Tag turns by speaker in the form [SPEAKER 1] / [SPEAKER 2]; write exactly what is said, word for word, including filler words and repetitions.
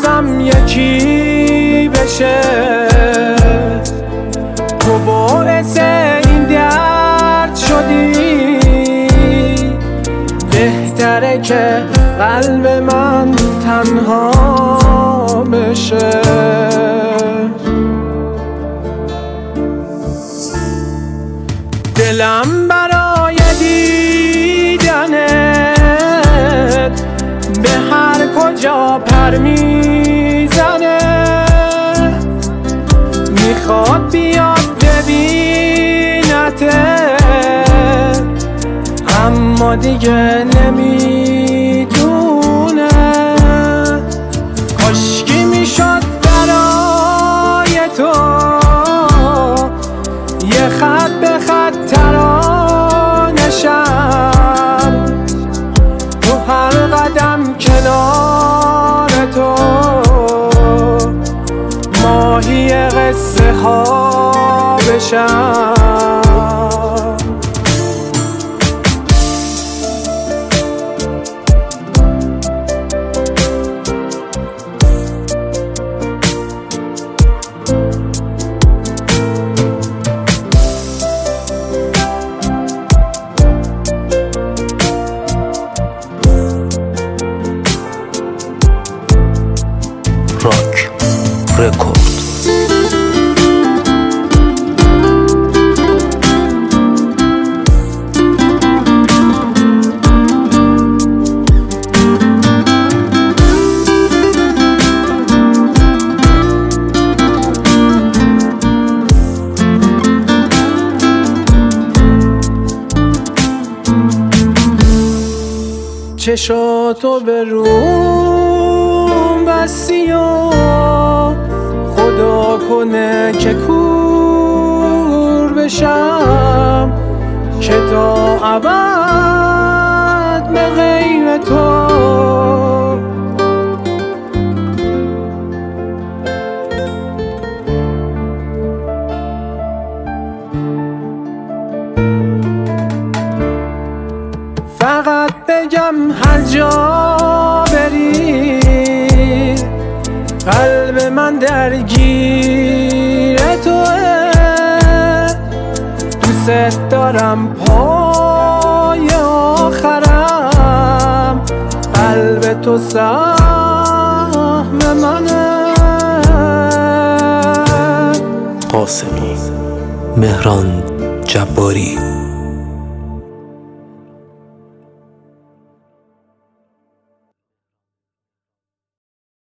[SPEAKER 1] بازم یکی بشه. تو باعث این درد شدی، بهتره که قلب من تنها بشه. دلم برای دیدنت به هر کجا پر میزنه، میخواد بیاد ببینته، اما دیگه نمیدونه. کاشکی میشد برای تو یه خط به خط ترانشم، تو هر قدم کنار تو ماهی قصه ها بشم.
[SPEAKER 2] راک رکورد.
[SPEAKER 1] چشاتو به روم بستی و خدا کنه که کور بشم، که تا ابد به غیر تو فقط بگم هر جا بری قلب من درگیر توه. دوست دارم پای آخرم، قلب تو سهم منه.
[SPEAKER 2] قاسمی، مهران جباری.